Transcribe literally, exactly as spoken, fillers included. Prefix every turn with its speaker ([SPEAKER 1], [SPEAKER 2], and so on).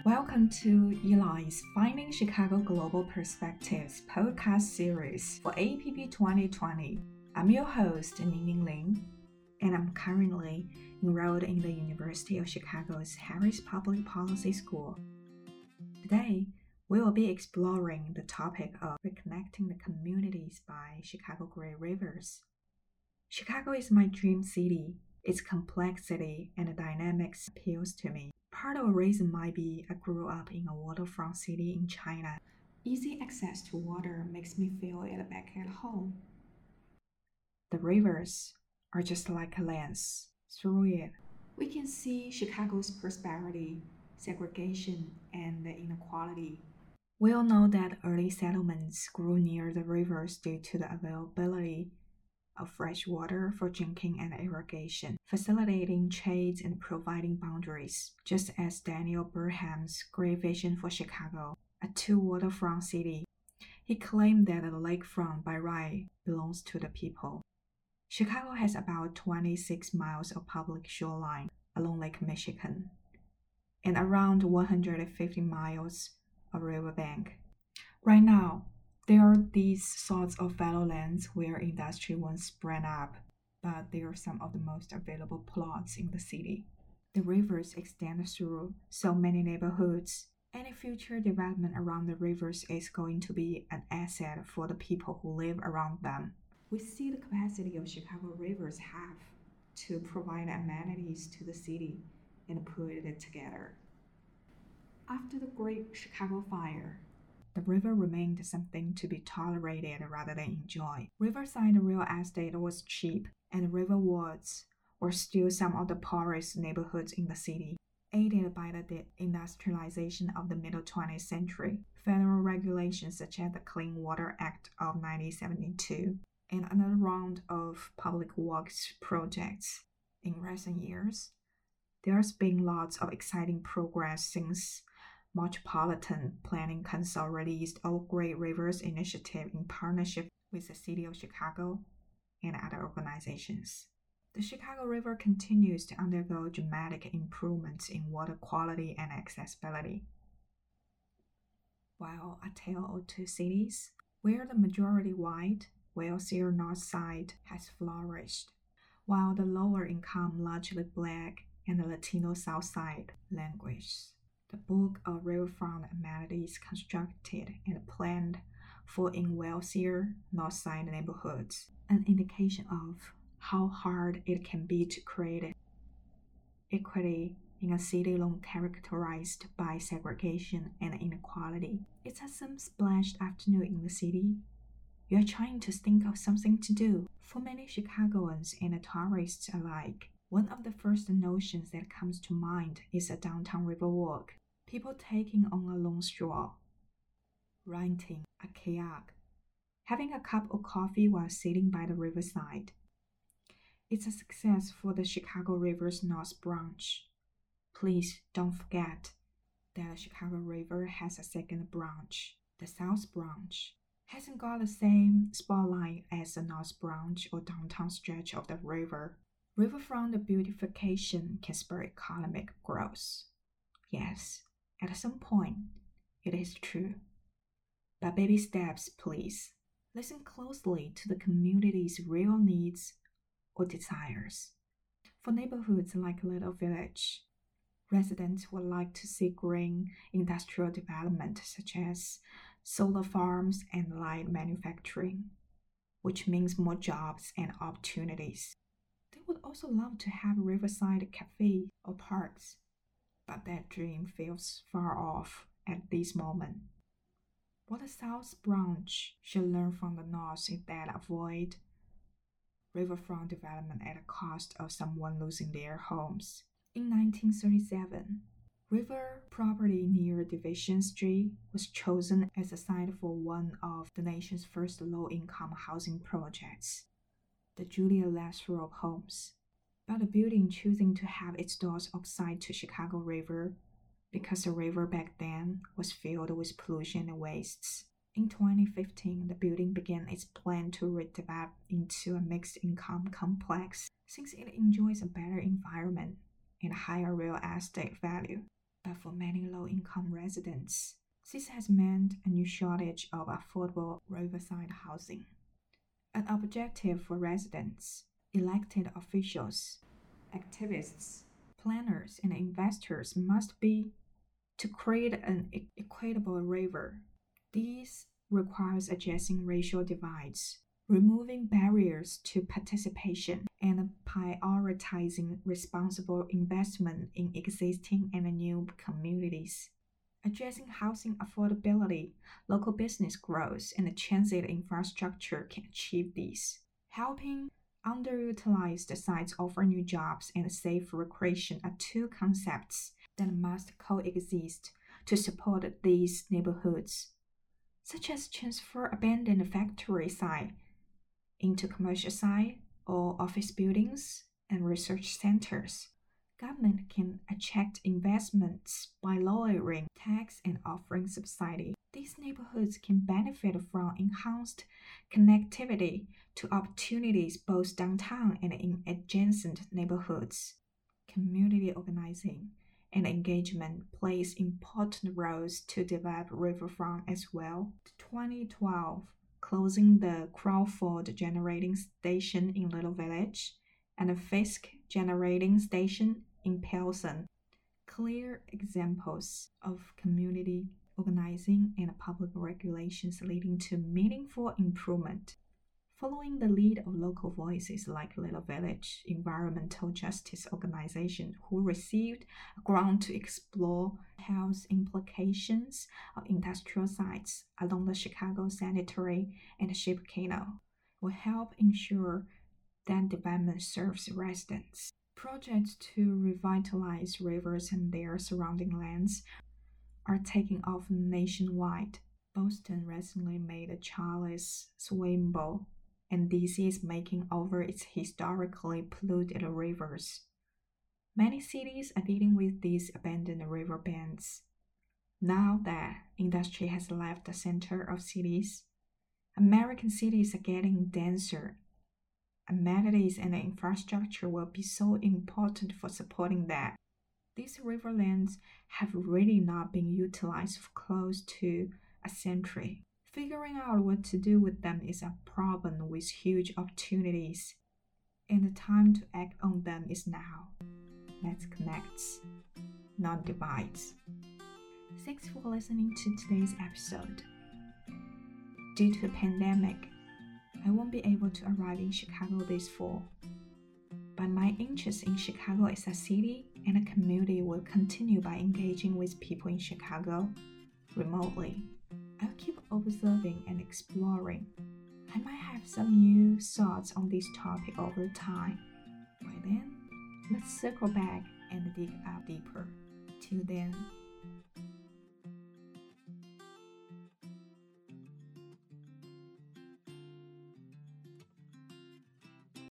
[SPEAKER 1] Welcome to Eli's Finding Chicago Global Perspectives podcast series for A P P twenty twenty. I'm your host, Ningning Lin, and I'm currently enrolled in the University of Chicago's Harris Public Policy School. Today, we will be exploring the topic of reconnecting the communities by Chicago Great Rivers. Chicago is my dream city. Its complexity and dynamics appeals to me. Part of the reason might be I grew up in a waterfront city in China. Easy access to water makes me feel it back at home. The rivers are just like a lens. Through it, we can see Chicago's prosperity, segregation, and the inequality. We all know that early settlements grew near the rivers due to the availability of fresh water for drinking and irrigation, facilitating trades and providing boundaries, just as Daniel Burham's great vision for Chicago, a two-waterfront city. He claimed that the lakefront by right belongs to the people. Chicago has about twenty-six miles of public shoreline along Lake Michigan, and around one hundred fifty miles of riverbank. Right now, there are these sorts of fallow lands where industry once sprang up, but they are some of the most available plots in the city. The rivers extend through so many neighborhoods. Any future development around the rivers is going to be an asset for the people who live around them. We see the capacity of Chicago rivers have to provide amenities to the city and put it together. After the Great Chicago Fire, the river remained something to be tolerated rather than enjoyed. Riverside real estate was cheap, and river wards were still some of the poorest neighborhoods in the city. Aided by the industrialization of the middle twentieth century, federal regulations such as the Clean Water Act of nineteen seventy-two, and another round of public works projects in recent years, there's been lots of exciting progress since Metropolitan Planning Council released All Great Rivers Initiative in partnership with the City of Chicago and other organizations. The Chicago River continues to undergo dramatic improvements in water quality and accessibility. While a tale of two cities, where the majority white, wealthier north side has flourished, while the lower income, largely black, and the Latino south side languishes. The book of riverfront amenities constructed and planned for in wealthier north side neighborhoods, an indication of how hard it can be to create equity in a city long characterized by segregation and inequality. It's a sun splashed afternoon in the city. You are trying to think of something to do. For many Chicagoans and tourists alike, one of the first notions that comes to mind is a downtown river walk. People taking on a long stroll, renting a kayak, having a cup of coffee while sitting by the riverside. It's a success for the Chicago River's North Branch. Please don't forget that the Chicago River has a second branch. The South Branch hasn't got the same spotlight as the North Branch or downtown stretch of the river. Riverfront beautification can spur economic growth. Yes, at some point, it is true. But baby steps, please. Listen closely to the community's real needs or desires. For neighborhoods like Little Village, residents would like to see green industrial development such as solar farms and light manufacturing, which means more jobs and opportunities. They would also love to have riverside cafes or parks, but that dream feels far off at this moment. What the South Branch should learn from the North is that avoid riverfront development at the cost of someone losing their homes. In nineteen thirty-seven, river property near Division Street was chosen as a site for one of the nation's first low-income housing projects, the Julia Lathrop Homes. But the building choosing to have its doors upside to Chicago River because the river back then was filled with pollution and wastes. In twenty fifteen, the building began its plan to redevelop into a mixed-income complex since it enjoys a better environment and higher real estate value. but for many low-income residents, this has meant a new shortage of affordable riverside housing. An objective for residents, elected officials, activists, planners, and investors must be to create an equitable river. This requires addressing racial divides, removing barriers to participation, and prioritizing responsible investment in existing and new communities. Addressing housing affordability, local business growth, and transit infrastructure can achieve this. Helping underutilized sites offer new jobs and safe recreation are two concepts that must coexist to support these neighborhoods, such as transfer abandoned factory site into commercial site or office buildings and research centers. Government can attract investments by lowering tax and offering subsidy. These neighborhoods can benefit from enhanced connectivity to opportunities both downtown and in adjacent neighborhoods. Community organizing and engagement plays important roles to develop riverfront as well. twenty twelve, closing the Crawford Generating Station in Little Village and the Fisk Generating Station in Pilsen, clear examples of community organizing and public regulations leading to meaningful improvement. Following the lead of local voices like Little Village Environmental Justice Organization, who received a grant to explore health implications of industrial sites along the Chicago Sanitary and Ship Canal, will help ensure that development serves residents. Projects to revitalize rivers and their surrounding lands are taking off nationwide. Boston recently made a Charles Swinburne, and D C is making over its historically polluted rivers. Many cities are dealing with these abandoned riverbeds. Now that industry has left the center of cities, American cities are getting denser. Amenities and infrastructure will be so important for supporting that. These riverlands have really not been utilized for close to a century. Figuring out what to do with them is a problem with huge opportunities, and the time to act on them is now. Let's connect, not divide. Thanks for listening to today's episode. Due to the pandemic, I won't be able to arrive in Chicago this fall, but my interest in Chicago as a city and a community will continue by engaging with people in Chicago remotely. I'll keep observing and exploring. I might have some new thoughts on this topic over time. By then, let's circle back and dig up deeper. Till then,